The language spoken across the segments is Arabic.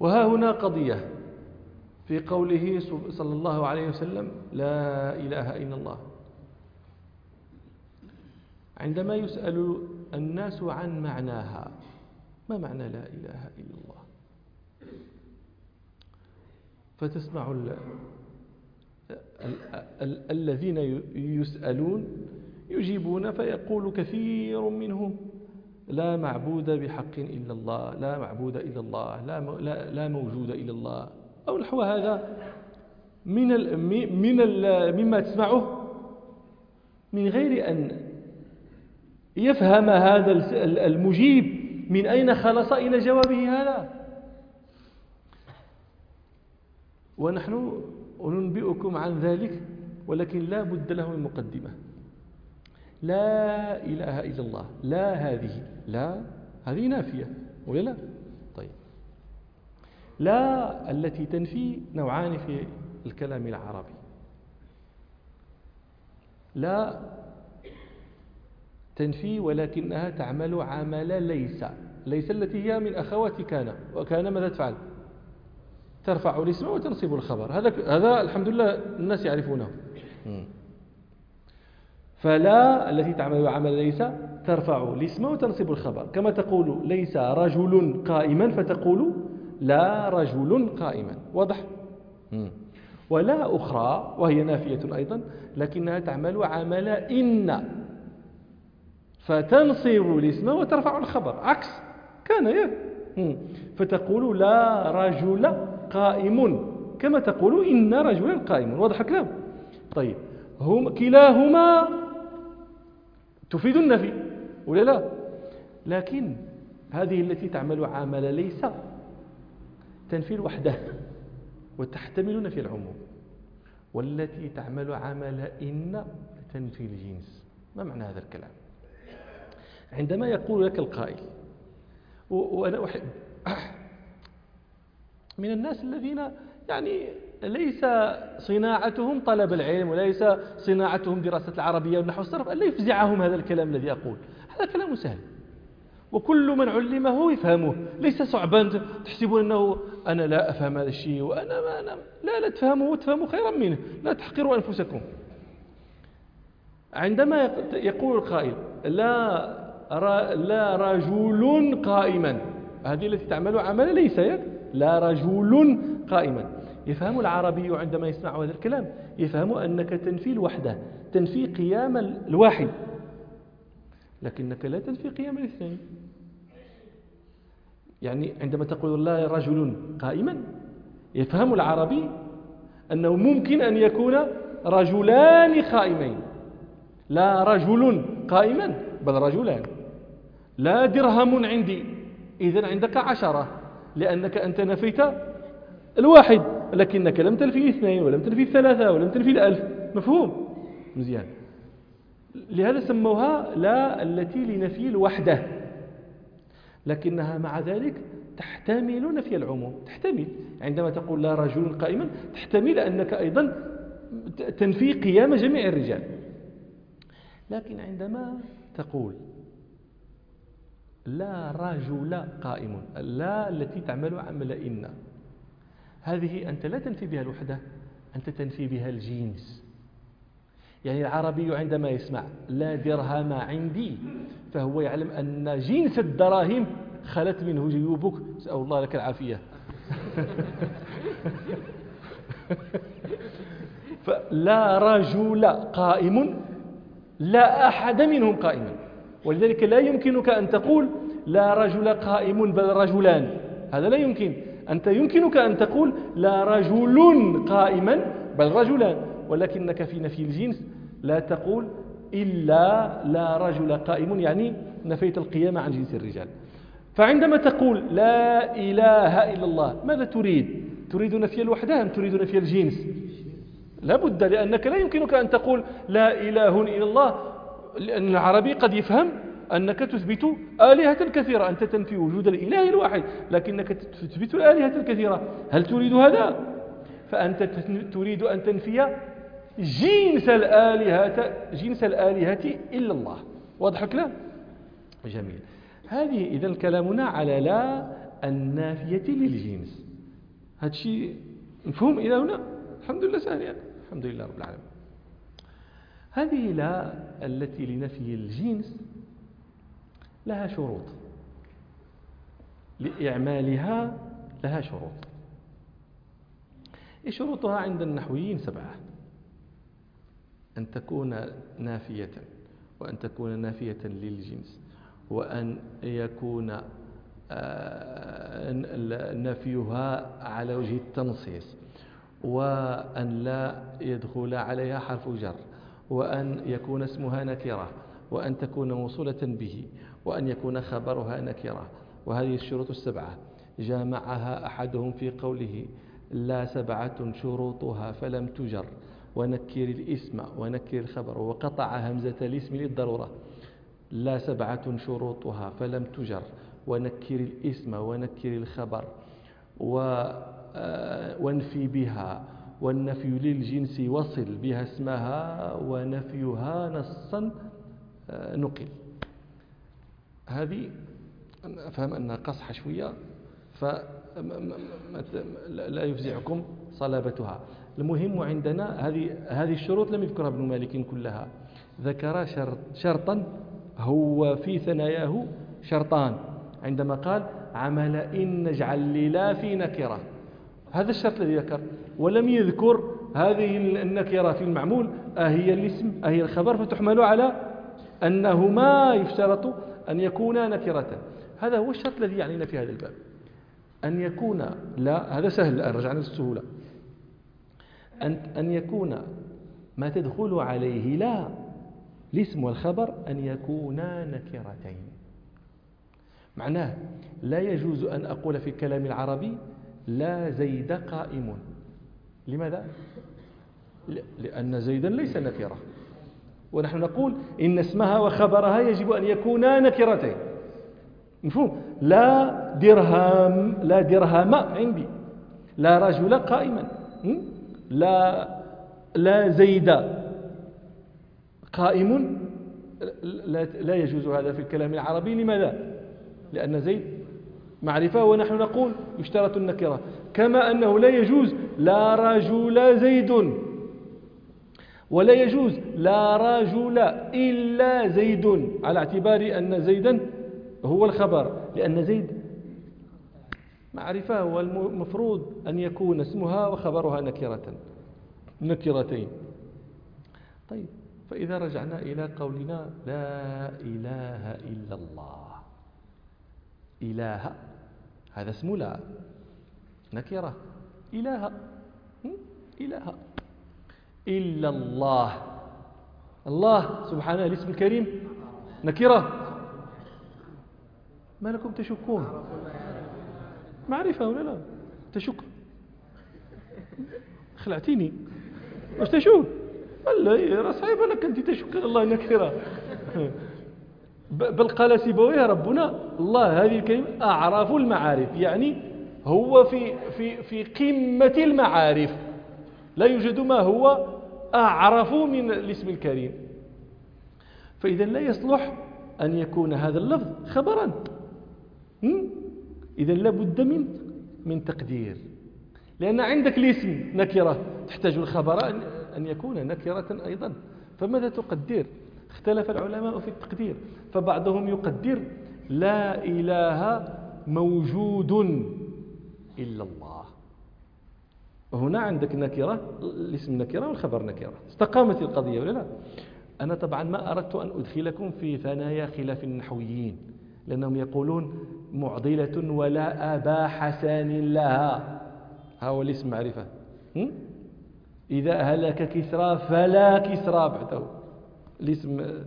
وها هنا قضية في قوله صلى الله عليه وسلم لا إله إلا الله. عندما يسأل الناس عن معناها، ما معنى لا إله إلا الله؟ فتسمع الذين يسألون يجيبون، فيقول كثير منهم لا معبود بحق إلا الله، لا معبود إلا الله، لا موجود إلا الله، أو نحو هذا مما تسمعه، من غير أن يفهم هذا المجيب من أين خلص إلى جوابه هذا. ونحن ننبئكم عن ذلك، ولكن لا بد له من مقدمة. لا إله إلا الله، لا هذه نافية ولا لا؟ طيب، لا التي تنفي نوعان في الكلام العربي. لا تنفي ولكنها تعمل عمل ليس التي هي من أخوات كان، وكان ماذا تفعل؟ ترفع الاسم وتنصب الخبر. هذا الحمد لله الناس يعرفونه. فلا التي تعمل عمل ليس ترفع الاسم وتنصب الخبر، كما تقول ليس رجل قائما فتقول لا رجل قائما. واضح؟ ولا أخرى وهي نافية أيضا، لكنها تعمل عمل إن، فتنصب الاسم وترفع الخبر، عكس كان فتقول لا رجل قائم، كما تقول إن رجلا قائم. واضح الكلام؟ طيب، كلاهما تفيد النفي ولا لا؟ لكن هذه التي تعمل عمل ليس تنفي الوحدة وتحتمل نفي العموم، والتي تعمل عمل إن تنفي الجنس. ما معنى هذا الكلام؟ عندما يقول لك القائل، وأنا أحب من الناس الذين يعني ليس صناعتهم طلب العلم، وليس صناعتهم دراسة العربية والنحو والصرف، ألا يفزعهم هذا الكلام الذي أقول. هذا كلام سهل وكل من علمه يفهمه، ليس صعبا تحسبون أنه أنا لا أفهم هذا الشيء وأنا ما أنا لا تفهموا وتفهموا خيرا منه، لا تحقروا أنفسكم. عندما يقول القائل لا رجل قائما، هذه التي تعمل عمل ليس لا رجل قائما، يفهم العربي عندما يسمع هذا الكلام يفهم أنك تنفي الوحدة، تنفي قيام الواحد، لكنك لا تنفي قيام الاثنين. يعني عندما تقول لا رجل قائما، يفهم العربي أنه ممكن أن يكون رجلان قائمين، لا رجل قائما بل رجلان. لا درهم عندي، إذن عندك 10، لأنك أنت نفيت الواحد، لكنك لم تنفي الاثنين ولم تنفي الثلاثة ولم تنفي الألف. مفهوم؟ مزيان. لهذا سموها لا التي لنفي الوحدة، لكنها مع ذلك تحتمل نفي العموم. تحتمل عندما تقول لا رجل قائما، تحتمل أنك أيضا تنفي قيام جميع الرجال. لكن عندما تقول لا رجل قائم، لا التي تعمل عمل إن، هذه أنت لا تنفي بها الوحدة، أنت تنفي بها الجنس. يعني العربي عندما يسمع لا درهم عندي، فهو يعلم أن جنس الدراهم خلت منه جيوبك، نسأل الله لك العافية. فلا رجل قائم، لا أحد منهم قائما، ولذلك لا يمكنك أن تقول لا رجل قائم بل رجلان، هذا لا يمكن. أنت يمكنك أن تقول لا رجل قائما بل رجلان، ولكنك في نفي الجنس لا تقول إلا لا رجل قائم، يعني نفيت القيام عن جنس الرجال. فعندما تقول لا إله إلا الله، ماذا تريد؟ تريد نفي الوحدة أم تريد نفي الجنس؟ لا بد، لأنك لا يمكنك أن تقول لا إله إلا الله، لأن العربي قد يفهم أنك تثبت آلهة كثيرة. أنت تنفي وجود الإله الواحد، لكنك تثبت الآلهة الكثيرة. هل تريد هذا؟ فأنت تريد أن تنفي جنس الآلهة إلا الله. واضح الكلام؟ جميل. هذه إذن كلامنا على لا النافية للجنس. هذا الشيء مفهوم إلى هنا؟ الحمد لله سهل يعني. الحمد لله رب العالمين. هذه لا التي لنفي الجنس لها شروط، لإعمالها لها شروط. شروطها عند النحويين 7: أن تكون نافية، وأن تكون نافية للجنس، وأن يكون نفيها على وجه التنصيص، وأن لا يدخل عليها حرف جر، وأن يكون اسمها نكرة، وأن تكون موصولة به، وأن يكون خبرها نكرة. وهذه الشروط 7 جامعها أحدهم في قوله: لا 7 شروطها فلم تجر، ونكر الاسم ونكر الخبر، وقطع همزة الاسم للضرورة. لا 7 شروطها فلم تجر، ونكر الاسم ونكر الخبر، وانفي بها، والنفي للجنس وصل بها اسمها، ونفيها نصا نقل. هذه أفهم أنها قصحة شوية، فلا يفزعكم صلابتها. المهم عندنا هذه الشروط لم يذكرها ابن مالك كلها، ذكر شرطا هو في ثناياه شرطان عندما قال: عمل إن نجعل لا في نكرة. هذا الشرط الذي ذكر، ولم يذكر هذه النكرة في المعمول أهي الاسم أهي الخبر، فتحمل على أنهما يشترط أن يكونا نكرة. هذا هو الشرط الذي يعنينا في هذا الباب، أن يكون لا. هذا سهل الآن، رجعنا للسهولة. أن يكون ما تدخل عليه لا الاسم والخبر أن يكونا نكرتين. معناه لا يجوز أن أقول في الكلام العربي: لا زيد قائم. لماذا؟ لأن زيدا ليس نكرة، ونحن نقول إن اسمها وخبرها يجب أن يكونا نكرتين. مفهوم؟ لا درهم عندي، لا رجل قائما، لا زيد قائم. لا يجوز هذا في الكلام العربي. لماذا؟ لأن زيد معرفة، ونحن نقول يشترط النكرة. كما أنه لا يجوز لا رجل زيد، ولا يجوز لا رجل إلا زيد، على اعتبار أن زيدا هو الخبر، لأن زيد معرفة، والمفروض أن يكون اسمها وخبرها نكرتين. طيب، فإذا رجعنا إلى قولنا: لا إله إلا الله. إله هذا اسم لا نكرة. إله إلا الله. الله سبحانه الاسم الكريم نكرة. ما لكم تشكون؟ معرفة ولا لا؟ تشك؟ خلعتيني. واش تشوف؟ والله راه صعيب لك أنت تشك الله نكرة. بل قال سيبويه ربنا: الله هذه الكلمة أعرف المعارف، يعني هو في قمة المعارف، لا يوجد ما هو أعرف من الاسم الكريم. فإذا لا يصلح أن يكون هذا اللفظ خبرا. إذا لابد من تقدير، لأن عندك الاسم نكرة تحتاج الخبر أن يكون نكرة أيضا. فماذا تقدر؟ اختلف العلماء في التقدير، فبعضهم يقدر: لا إله موجود إلا الله. وهنا عندك نكرة، الاسم نكرة والخبر نكرة، استقامت القضية ولا لا؟ أنا طبعا ما أردت أن أدخلكم في ثنايا خلاف النحويين، لأنهم يقولون معضلة ولا أبا حسان لها. هو الاسم معرفة. إذا هلك كسرى فلا كسرى بعده الاسم.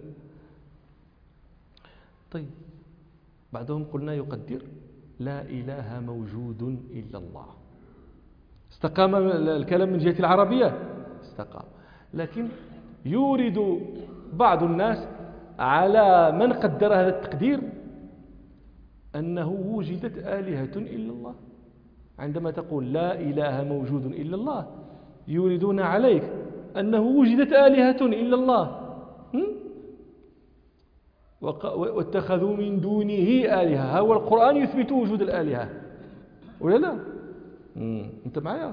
طيب، بعضهم قلنا يقدر: لا إله موجود إلا الله. استقام الكلام من جهة العربية، استقام. لكن يورد بعض الناس على من قدر هذا التقدير أنه وجدت آلهة إلا الله. عندما تقول لا إله موجود إلا الله، يوردون عليك أنه وجدت آلهة إلا الله، واتخذوا من دونه آلهة. هو القرآن يثبت وجود الآلهة ولا لا؟ أنت معايا؟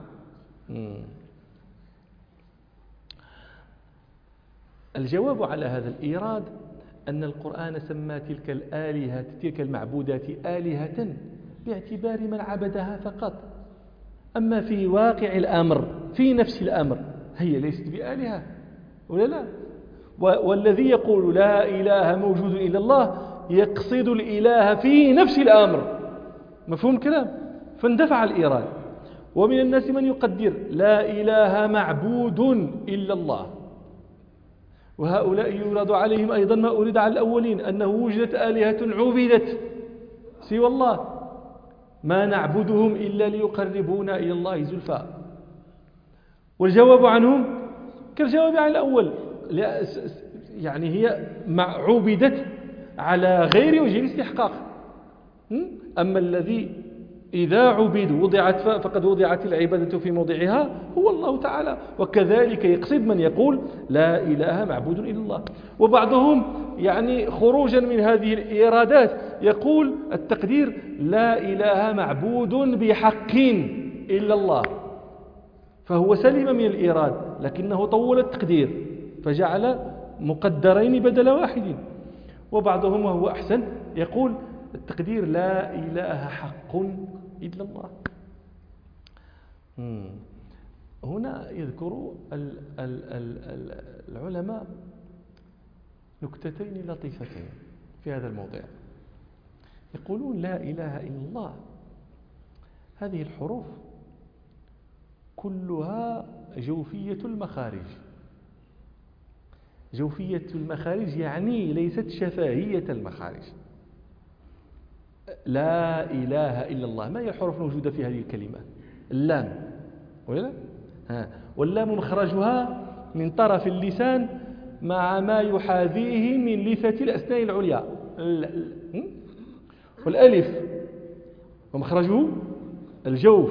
الجواب على هذا الإيراد أن القرآن سمى تلك الآلهة تلك المعبودات آلهة باعتبار من عبدها فقط. أما في واقع الأمر في نفس الأمر هي ليست بآلهة ولا لا؟ والذي يقول لا إله موجود إلا الله يقصد الإله في نفس الأمر. مفهوم الكلام؟ فاندفع الإيراد. ومن الناس من يقدر لا إله معبود إلا الله، وهؤلاء يورد عليهم أيضا ما أورد على الأولين أنه وجدت آلهة عبدت سوى الله ما نعبدهم إلا ليقربونا إلى الله زلفى. والجواب عنهم كالجواب عن الأول، يعني هي عبدت على غير وجه الاستحقاق. أما الذي إذا عبدوا فقد وضعت العبادة في موضعها هو الله تعالى. وكذلك يقصد من يقول لا إله معبود إلا الله. وبعضهم يعني خروجا من هذه الإيرادات يقول التقدير لا إله معبود بحق إلا الله، فهو سلم من الإيراد لكنه طول التقدير فجعل مقدرين بدل واحد. وبعضهم وهو أحسن يقول التقدير لا إله حق إلا الله. هنا يذكر العلماء نكتتين لطيفتين في هذا الموضوع. يقولون لا إله إلا الله هذه الحروف كلها جوفية المخارج. جوفية المخارج يعني ليست شفاهية المخارج. لا إله إلا الله ما هي الحروف الموجودة في هذه الكلمة؟ اللام ولا؟ واللام مخرجها من طرف اللسان مع ما يحاذيه من لثة الأسنان العليا. والألف ومخرجه الجوف.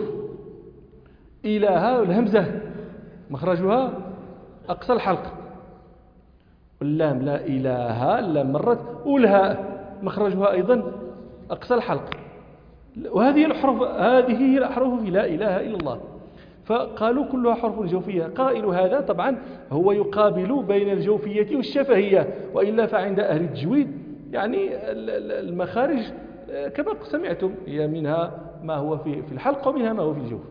إله الهمزة مخرجها أقصى الحلق. واللام لا إله اللام مرت، والهاء مخرجها أيضا أقصى الحلق. وهذه الحروف هي الأحرف في لا إله إلا الله. فقالوا كلها حرف جوفية. قائل هذا طبعا هو يقابل بين الجوفية والشفهية، وإلا فعند أهل التجويد يعني المخارج كما سمعتم هي منها ما هو في الحلق ومنها ما هو في الجوف.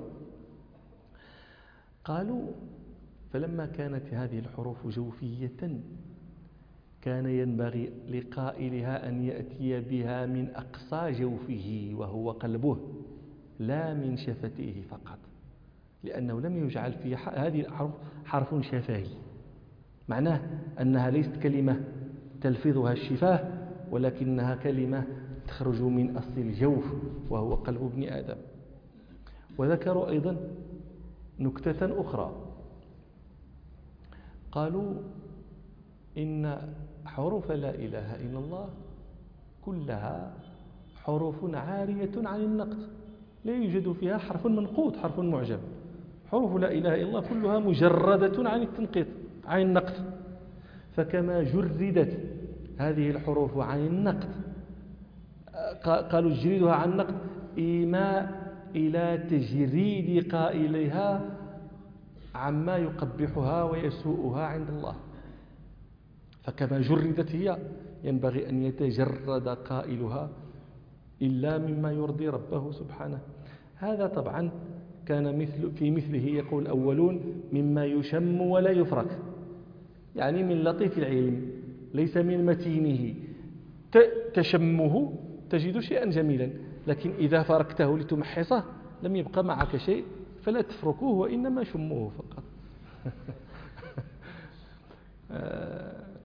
قالوا فلما كانت هذه الحروف جوفية كان ينبغي لقائلها أن يأتي بها من أقصى جوفه وهو قلبه لا من شفتيه فقط، لأنه لم يجعل في هذه الحرف حرف شفاهي. معناه أنها ليست كلمة تلفظها الشفاه، ولكنها كلمة تخرج من أصل الجوف وهو قلب ابن آدم. وذكروا أيضا نكتة أخرى، قالوا إن حروف لا إله إلا الله كلها حروف عارية عن النقص، لا يوجد فيها حرف منقوط حرف معجم. حروف لا إله إلا الله كلها مجردة عن التنقيط عن النقص. فكما جردت هذه الحروف عن النقص قالوا جردها عن النقص إيماء إلى تجريد قائلها عما يقبحها ويسوءها عند الله. فكما جردت هي ينبغي أن يتجرد قائلها إلا مما يرضي ربه سبحانه. هذا طبعا كان في مثله يقول الأولون مما يشم ولا يفرك، يعني من لطيف العلم ليس من متينه. تشمه تجد شيئا جميلا، لكن إذا فركته لتمحصه لم يبقى معك شيء، فلا تفركوه وإنما شموه فقط.